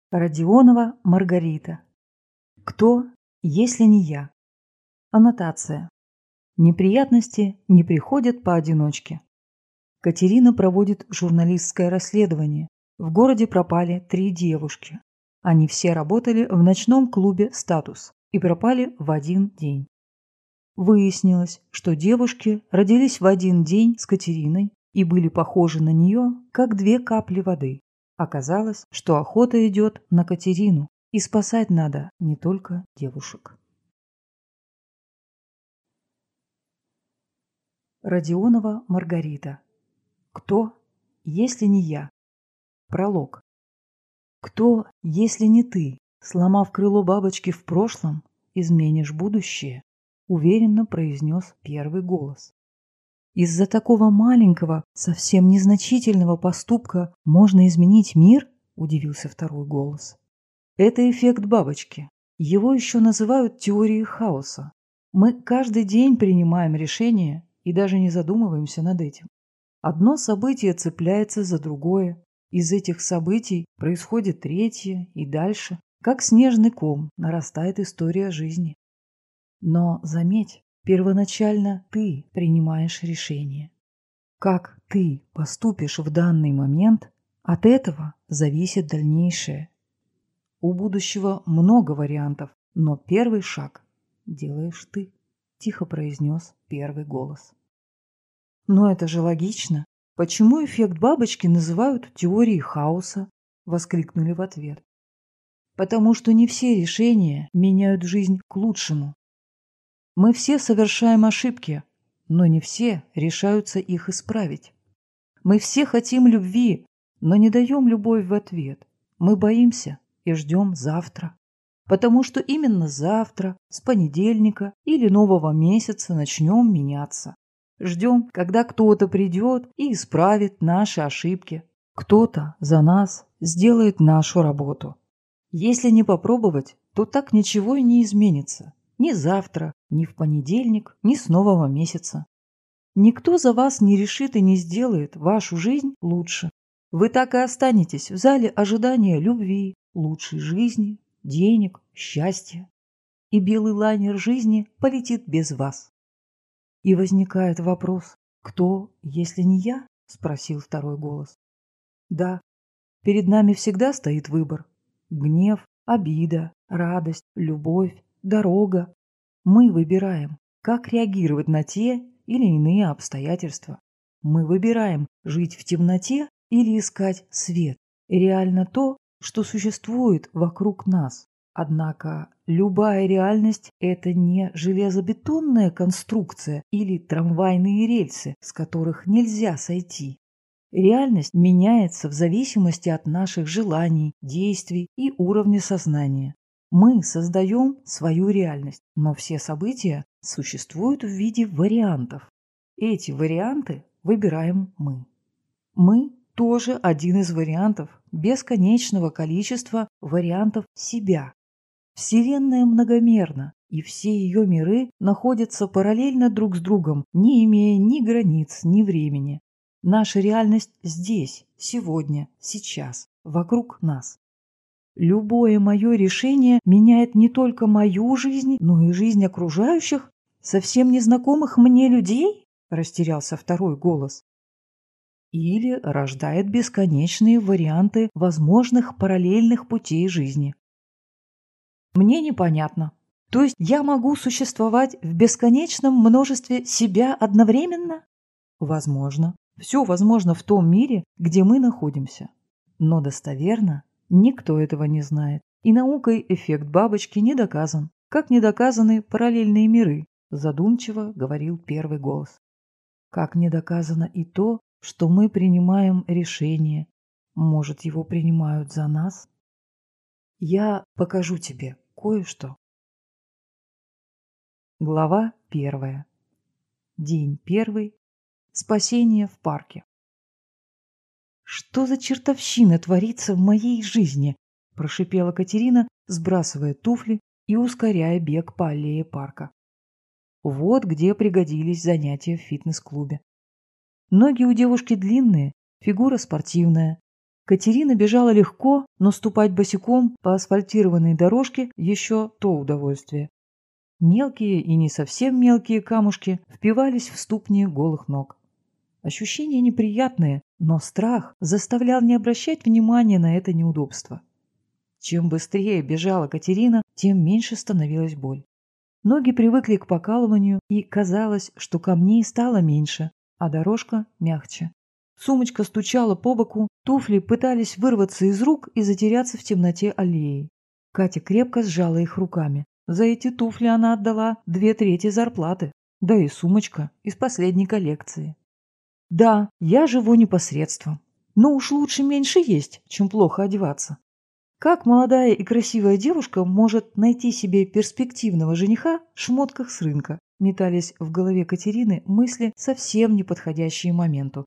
Родионова Маргарита. Кто, если не я? Аннотация. Неприятности не приходят поодиночке. Катерина проводит журналистское расследование. В городе пропали 3 девушки. Они все работали в ночном клубе «Статус» и пропали в один день. Выяснилось, что девушки родились в один день с Катериной и были похожи на нее, как 2 капли воды. Оказалось, что охота идет на Катерину, и спасать надо не только девушек. Родионова Маргарита. Кто, если не я? Пролог. Кто, если не ты, сломав крыло бабочки в прошлом, изменишь будущее? Уверенно произнес первый голос. Из-за такого маленького, совсем незначительного поступка можно изменить мир? Удивился второй голос. Это эффект бабочки. Его еще называют теорией хаоса. Мы каждый день принимаем решения и даже не задумываемся над этим. Одно событие цепляется за другое. Из этих событий происходит третье и дальше. Как снежный ком нарастает история жизни. Но заметь, первоначально ты принимаешь решение. Как ты поступишь в данный момент, от этого зависит дальнейшее. У будущего много вариантов, но первый шаг делаешь ты, тихо произнес первый голос. Но это же логично. Почему эффект бабочки называют теорией хаоса? Воскликнули в ответ. Потому что не все решения меняют жизнь к лучшему. Мы все совершаем ошибки, но не все решаются их исправить. Мы все хотим любви, но не даем любовь в ответ. Мы боимся и ждем завтра. Потому что именно завтра, с понедельника или нового месяца начнем меняться. Ждем, когда кто-то придет и исправит наши ошибки. Кто-то за нас сделает нашу работу. Если не попробовать, то так ничего и не изменится. Ни завтра, ни в понедельник, ни с нового месяца. Никто за вас не решит и не сделает вашу жизнь лучше. Вы так и останетесь в зале ожидания любви, лучшей жизни, денег, счастья. И белый лайнер жизни полетит без вас. И возникает вопрос, кто, если не я? Спросил второй голос. Да, перед нами всегда стоит выбор. Гнев, обида, радость, любовь, дорога. Мы выбираем, как реагировать на те или иные обстоятельства. Мы выбираем жить в темноте или искать свет. Реально то, что существует вокруг нас. Однако любая реальность – это не железобетонная конструкция или трамвайные рельсы, с которых нельзя сойти. Реальность меняется в зависимости от наших желаний, действий и уровня сознания. Мы создаем свою реальность, но все события существуют в виде вариантов. Эти варианты выбираем мы. Мы тоже один из вариантов бесконечного количества вариантов себя. Вселенная многомерна, и все ее миры находятся параллельно друг с другом, не имея ни границ, ни времени. Наша реальность здесь, сегодня, сейчас, вокруг нас. Любое мое решение меняет не только мою жизнь, но и жизнь окружающих, совсем незнакомых мне людей, растерялся второй голос. Или рождает бесконечные варианты возможных параллельных путей жизни. Мне непонятно. То есть я могу существовать в бесконечном множестве себя одновременно? Возможно. Все возможно в том мире, где мы находимся. Но достоверно никто этого не знает. И наукой эффект бабочки не доказан, как не доказаны параллельные миры, задумчиво говорил первый голос. Как не доказано и то, что мы принимаем решение. Может, его принимают за нас? Я покажу тебе кое-что. Глава 1. День 1. Спасение в парке. «Что за чертовщина творится в моей жизни?» – прошипела Катерина, сбрасывая туфли и ускоряя бег по аллее парка. Вот где пригодились занятия в фитнес-клубе. Ноги у девушки длинные, фигура спортивная. Катерина бежала легко, но ступать босиком по асфальтированной дорожке еще то удовольствие. Мелкие и не совсем мелкие камушки впивались в ступни голых ног. Ощущения неприятные, но страх заставлял не обращать внимания на это неудобство. Чем быстрее бежала Катерина, тем меньше становилась боль. Ноги привыкли к покалыванию, и казалось, что камней стало меньше, а дорожка мягче. Сумочка стучала по боку, туфли пытались вырваться из рук и затеряться в темноте аллеи. Катя крепко сжала их руками. За эти туфли она отдала 2/3 зарплаты, да и сумочка из последней коллекции. Да, я живу непосредством, но уж лучше меньше есть, чем плохо одеваться. Как молодая и красивая девушка может найти себе перспективного жениха в шмотках с рынка? Метались в голове Катерины мысли, совсем не подходящие моменту.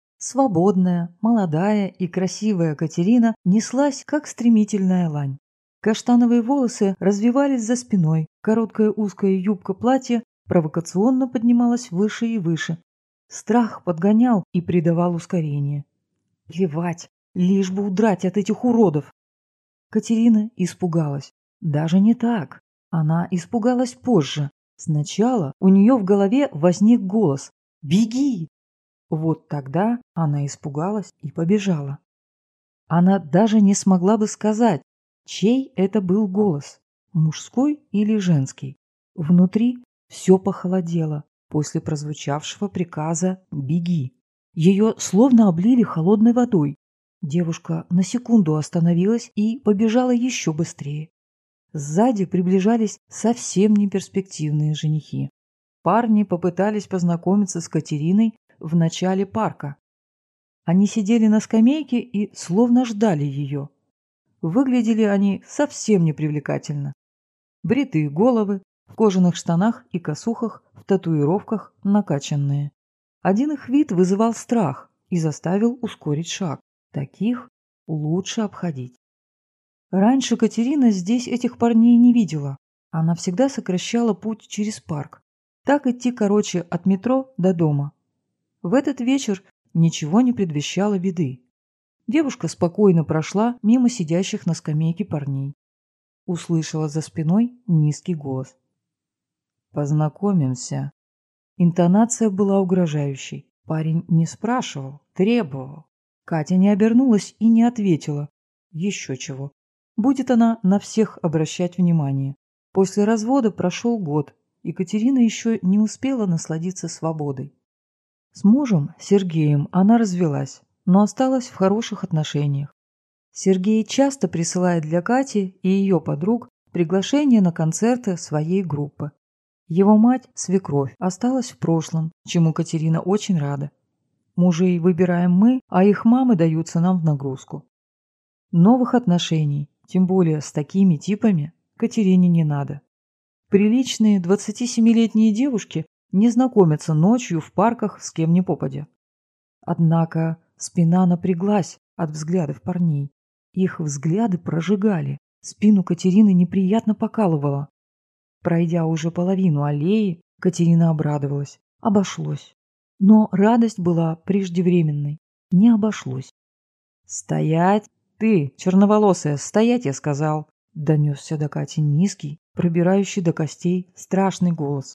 Свободная, молодая и красивая Катерина неслась, как стремительная лань. Каштановые волосы развивались за спиной, короткая узкая юбка платья провокационно поднималась выше и выше. Страх подгонял и придавал ускорение. Плевать, лишь бы удрать от этих уродов. Катерина испугалась. Даже не так. Она испугалась позже. Сначала у нее в голове возник голос «Беги!». Вот тогда она испугалась и побежала. Она даже не смогла бы сказать, чей это был голос, мужской или женский. Внутри все похолодело после прозвучавшего приказа «беги». Ее словно облили холодной водой. Девушка на секунду остановилась и побежала еще быстрее. Сзади приближались совсем неперспективные женихи. Парни попытались познакомиться с Катериной в начале парка. Они сидели на скамейке и словно ждали ее. Выглядели они совсем непривлекательно. Бритые головы, в кожаных штанах и косухах, в татуировках, накачанные. Один их вид вызывал страх и заставил ускорить шаг. Таких лучше обходить. Раньше Катерина здесь этих парней не видела. Она всегда сокращала путь через парк. Так идти короче от метро до дома. В этот вечер ничего не предвещало беды. Девушка спокойно прошла мимо сидящих на скамейке парней. Услышала за спиной низкий голос. «Познакомимся». Интонация была угрожающей. Парень не спрашивал, требовал. Катя не обернулась и не ответила. Еще чего. Будет она на всех обращать внимание. После развода прошел год, и Катерина еще не успела насладиться свободой. С мужем, Сергеем, она развелась, но осталась в хороших отношениях. Сергей часто присылает для Кати и ее подруг приглашения на концерты своей группы. Его мать, свекровь, осталась в прошлом, чему Катерина очень рада. Мужей выбираем мы, а их мамы даются нам в нагрузку. Новых отношений, тем более с такими типами, Катерине не надо. Приличные 27-летние девушки не знакомятся ночью в парках с кем ни попадя. Однако спина напряглась от взглядов парней. Их взгляды прожигали, спину Катерины неприятно покалывало. Пройдя уже половину аллеи, Катерина обрадовалась. Обошлось. Но радость была преждевременной. Не обошлось. «Стоять! Ты, черноволосая, стоять, я сказал!» Донесся до Кати низкий, пробирающий до костей страшный голос.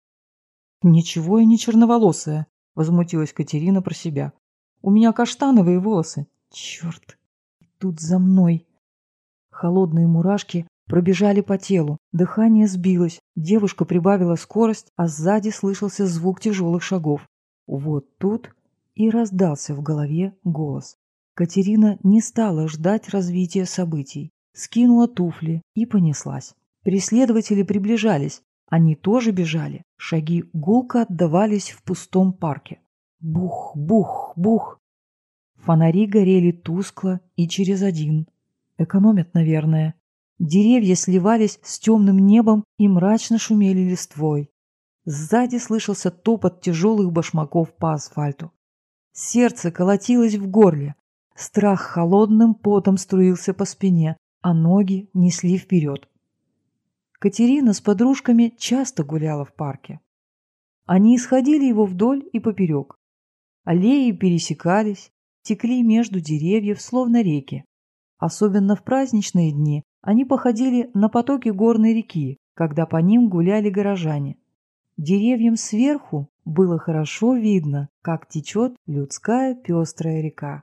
«Ничего я не черноволосая!» — возмутилась Катерина про себя. «У меня каштановые волосы! Черт! Тут за мной!» Холодные мурашки пробежали по телу, дыхание сбилось, девушка прибавила скорость, а сзади слышался звук тяжелых шагов. Вот тут и раздался в голове голос. Катерина не стала ждать развития событий, скинула туфли и понеслась. Преследователи приближались, они тоже бежали, шаги гулко отдавались в пустом парке. Бух, бух, бух. Фонари горели тускло и через один. Экономят, наверное. Деревья сливались с темным небом и мрачно шумели листвой. Сзади слышался топот тяжелых башмаков по асфальту. Сердце колотилось в горле. Страх холодным потом струился по спине, а ноги несли вперед. Катерина с подружками часто гуляла в парке. Они исходили его вдоль и поперек. Аллеи пересекались, текли между деревьев, словно реки. Особенно в праздничные дни они походили на потоки горной реки, когда по ним гуляли горожане. Деревьям сверху было хорошо видно, как течет людская пестрая река.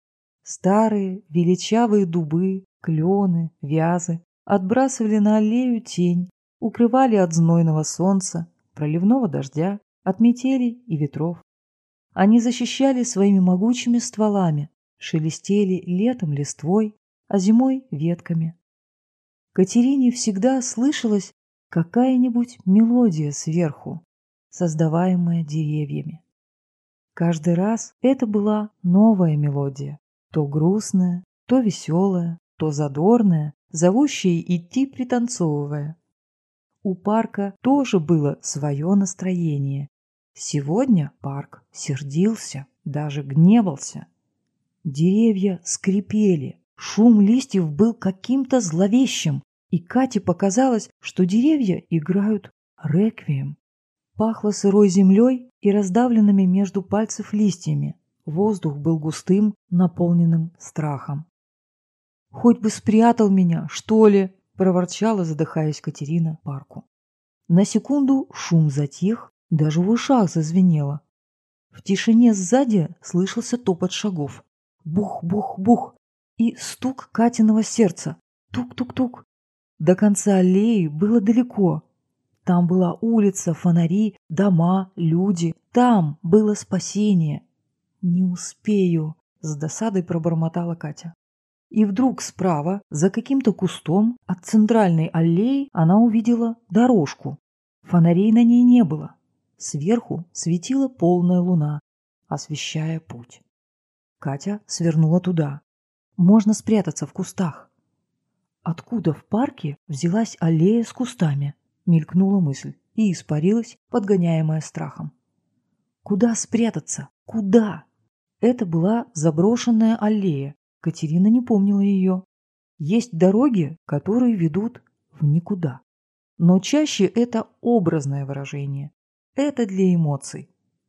Старые величавые дубы, клены, вязы отбрасывали на аллею тень, укрывали от знойного солнца, проливного дождя, от метелей и ветров. Они защищали своими могучими стволами, шелестели летом листвой, а зимой ветками. Катерине всегда слышалась какая-нибудь мелодия сверху, создаваемая деревьями. Каждый раз это была новая мелодия, то грустная, то веселая, то задорная, зовущая идти пританцовывая. У парка тоже было свое настроение. Сегодня парк сердился, даже гневался. Деревья скрипели, шум листьев был каким-то зловещим, и Кате показалось, что деревья играют реквием. Пахло сырой землей и раздавленными между пальцев листьями. Воздух был густым, наполненным страхом. «Хоть бы спрятал меня, что ли!» – проворчала, задыхаясь Катерина парку. На секунду шум затих, даже в ушах зазвенело. В тишине сзади слышался топот шагов. Бух-бух-бух и стук Катиного сердца. Тук-тук-тук. До конца аллеи было далеко. Там была улица, фонари, дома, люди. Там было спасение. «Не успею», — с досадой пробормотала Катя. И вдруг справа, за каким-то кустом, от центральной аллеи она увидела дорожку. Фонарей на ней не было. Сверху светила полная луна, освещая путь. Катя свернула туда. Можно спрятаться в кустах. Откуда в парке взялась аллея с кустами? Мелькнула мысль и испарилась, подгоняемая страхом. Куда спрятаться? Куда? Это была заброшенная аллея. Катерина не помнила ее. Есть дороги, которые ведут в никуда. Но чаще это образное выражение. Это для эмоций.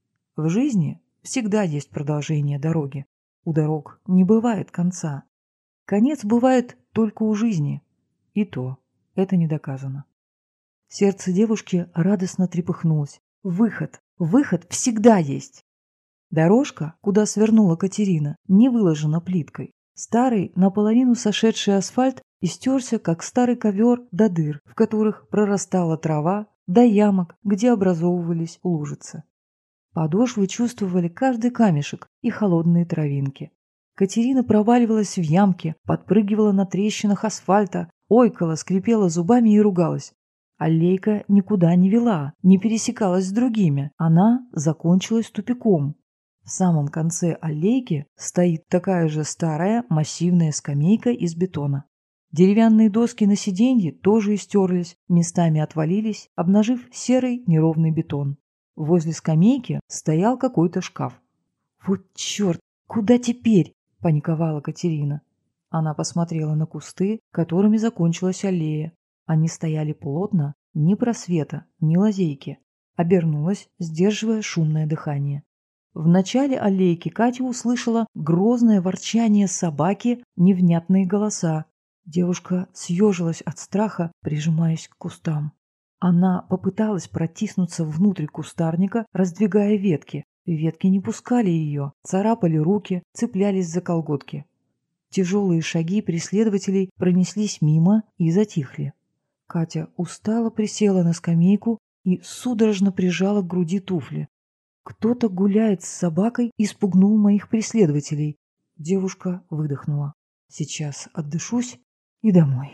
В жизни всегда есть продолжение дороги. У дорог не бывает конца. Конец бывает только у жизни. И то это не доказано. Сердце девушки радостно трепыхнулось. Выход, выход всегда есть. Дорожка, куда свернула Катерина, не выложена плиткой. Старый, наполовину сошедший асфальт истерся, как старый ковер, до дыр, в которых прорастала трава, до ямок, где образовывались лужицы. Подошвы чувствовали каждый камешек и холодные травинки. Катерина проваливалась в ямки, подпрыгивала на трещинах асфальта, ойкала, скрипела зубами и ругалась. Аллейка никуда не вела, не пересекалась с другими. Она закончилась тупиком. В самом конце аллейки стоит такая же старая массивная скамейка из бетона. Деревянные доски на сиденье тоже истерлись, местами отвалились, обнажив серый неровный бетон. Возле скамейки стоял какой-то шкаф. «Вот черт! Куда теперь?» – паниковала Катерина. Она посмотрела на кусты, которыми закончилась аллея. Они стояли плотно, ни просвета, ни лазейки. Обернулась, сдерживая шумное дыхание. В начале аллейки Катя услышала грозное ворчание собаки, невнятные голоса. Девушка съежилась от страха, прижимаясь к кустам. Она попыталась протиснуться внутрь кустарника, раздвигая ветки. Ветки не пускали ее, царапали руки, цеплялись за колготки. Тяжелые шаги преследователей пронеслись мимо и затихли. Катя устало присела на скамейку и судорожно прижала к груди туфли. «Кто-то гуляет с собакой и спугнул моих преследователей». Девушка выдохнула. «Сейчас отдышусь и домой».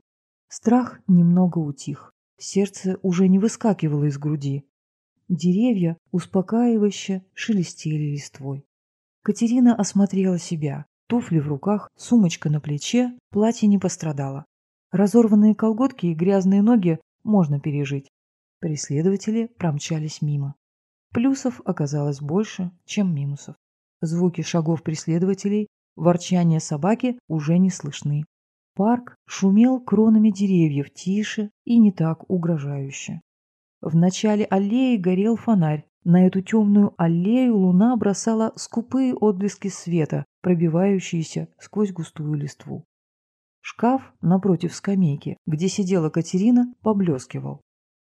Страх немного утих. Сердце уже не выскакивало из груди. Деревья успокаивающе шелестели листвой. Катерина осмотрела себя. Туфли в руках, сумочка на плече, платье не пострадало. Разорванные колготки и грязные ноги можно пережить. Преследователи промчались мимо. Плюсов оказалось больше, чем минусов. Звуки шагов преследователей, ворчание собаки уже не слышны. Парк шумел кронами деревьев тише и не так угрожающе. В начале аллеи горел фонарь, На эту темную аллею луна бросала скупые отблески света, пробивающиеся сквозь густую листву. Шкаф напротив скамейки, где сидела Катерина, поблескивал.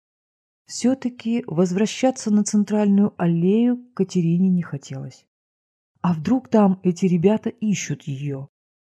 Все-таки возвращаться на центральную аллею Катерине не хотелось. А вдруг там эти ребята ищут ее?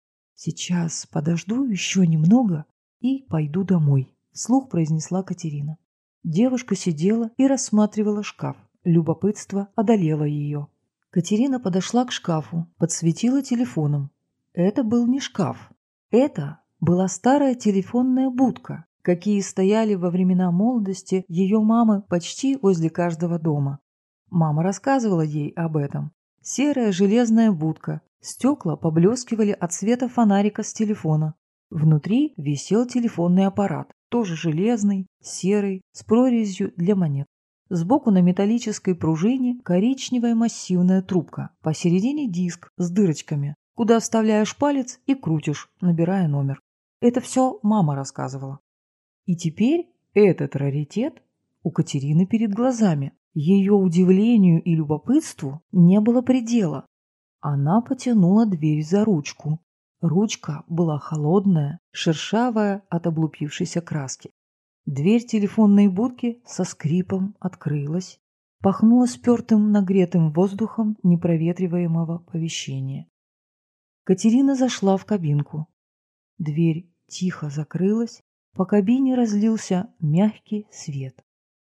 Сейчас подожду еще немного и пойду домой, вслух произнесла Катерина. Девушка сидела и рассматривала шкаф. Любопытство одолело ее. Катерина подошла к шкафу, подсветила телефоном. Это был не шкаф. Это была старая телефонная будка, какие стояли во времена молодости ее мамы почти возле каждого дома. Мама рассказывала ей об этом. Серая железная будка. Стекла поблескивали от света фонарика с телефона. Внутри висел телефонный аппарат, тоже железный, серый, с прорезью для монет. Сбоку на металлической пружине коричневая массивная трубка, посередине диск с дырочками, куда вставляешь палец и крутишь, набирая номер. Это все мама рассказывала. И теперь этот раритет у Катерины перед глазами. Ее удивлению и любопытству не было предела. Она потянула дверь за ручку. Ручка была холодная, шершавая от облупившейся краски. Дверь телефонной будки со скрипом открылась. Пахнуло спертым нагретым воздухом непроветриваемого помещения. Катерина зашла в кабинку. Дверь тихо закрылась, по кабине разлился мягкий свет.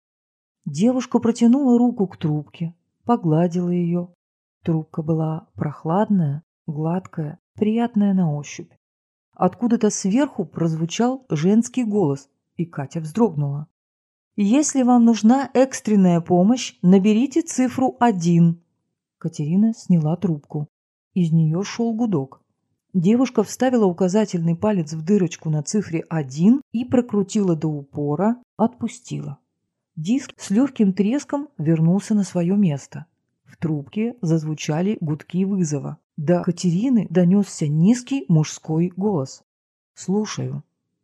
Девушка протянула руку к трубке, погладила ее. Трубка была прохладная, гладкая, приятная на ощупь. Откуда-то сверху прозвучал женский голос, и Катя вздрогнула. «Если вам нужна экстренная помощь, наберите цифру 1». Катерина сняла трубку. Из нее шел гудок. Девушка вставила указательный палец в дырочку на цифре 1 и прокрутила до упора, отпустила. Диск с легким треском вернулся на свое место. В трубке зазвучали гудки вызова. До Катерины донесся низкий мужской голос. «Слушаю».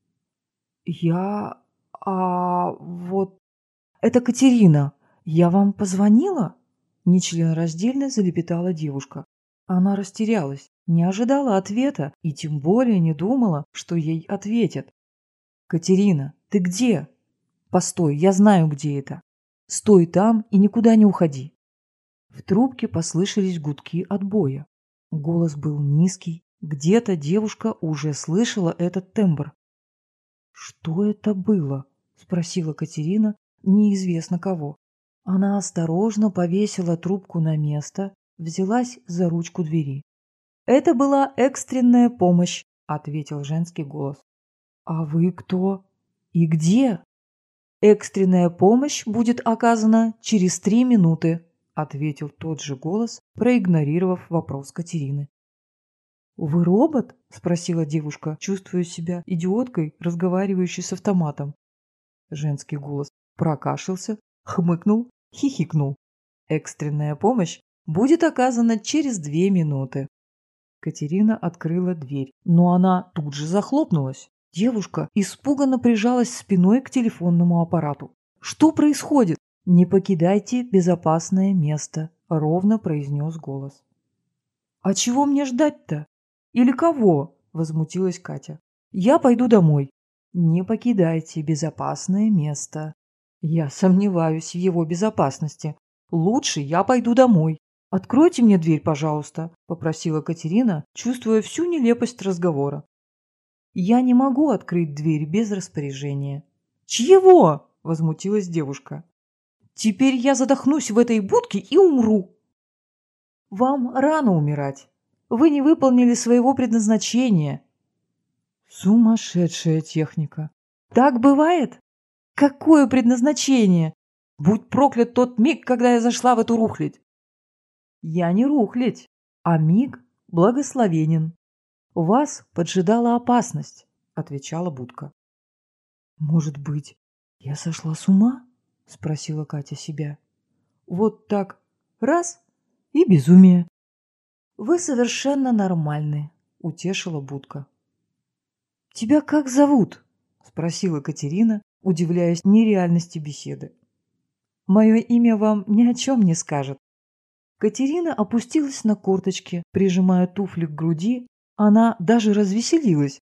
Вот... Это Катерина. Я вам позвонила?» Нечленораздельно залепетала девушка. Она растерялась, не ожидала ответа и тем более не думала, что ей ответят. «Катерина, ты где?» «Постой, я знаю, где это. Стой там и никуда не уходи». В трубке послышались гудки отбоя. Голос был низкий. Где-то девушка уже слышала этот тембр. «Что это было?» – спросила Катерина неизвестно кого. Она осторожно повесила трубку на место, взялась за ручку двери. «Это была экстренная помощь», – ответил женский голос. «А вы кто? И где?» «Экстренная помощь будет оказана через 3 минуты», – ответил тот же голос, проигнорировав вопрос Катерины. «Вы робот?» – спросила девушка, чувствуя себя идиоткой, разговаривающей с автоматом. Женский голос прокашлялся, хмыкнул, хихикнул. «Экстренная помощь будет оказана через 2 минуты». Катерина открыла дверь, но она тут же захлопнулась. Девушка испуганно прижалась спиной к телефонному аппарату. «Что происходит?» «Не покидайте безопасное место», – ровно произнес голос. «А чего мне ждать-то? Или кого?» – возмутилась Катя. «Я пойду домой». «Не покидайте безопасное место». «Я сомневаюсь в его безопасности. Лучше я пойду домой». «Откройте мне дверь, пожалуйста», – попросила Катерина, чувствуя всю нелепость разговора. «Я не могу открыть дверь без распоряжения». «Чьего?» – возмутилась девушка. «Теперь я задохнусь в этой будке и умру». «Вам рано умирать. Вы не выполнили своего предназначения». Сумасшедшая техника. Так бывает? Какое предназначение? Будь проклят тот миг, когда я зашла в эту рухлядь. Я не рухлядь, а миг благословенен. Вас поджидала опасность, отвечала будка. Может быть, я сошла с ума? Спросила Катя себя. Вот так раз и безумие. Вы совершенно нормальны, утешила будка. «Тебя как зовут?» – спросила Катерина, удивляясь нереальности беседы. Мое имя вам ни о чем не скажет». Катерина опустилась на корточки, прижимая туфли к груди. Она даже развеселилась,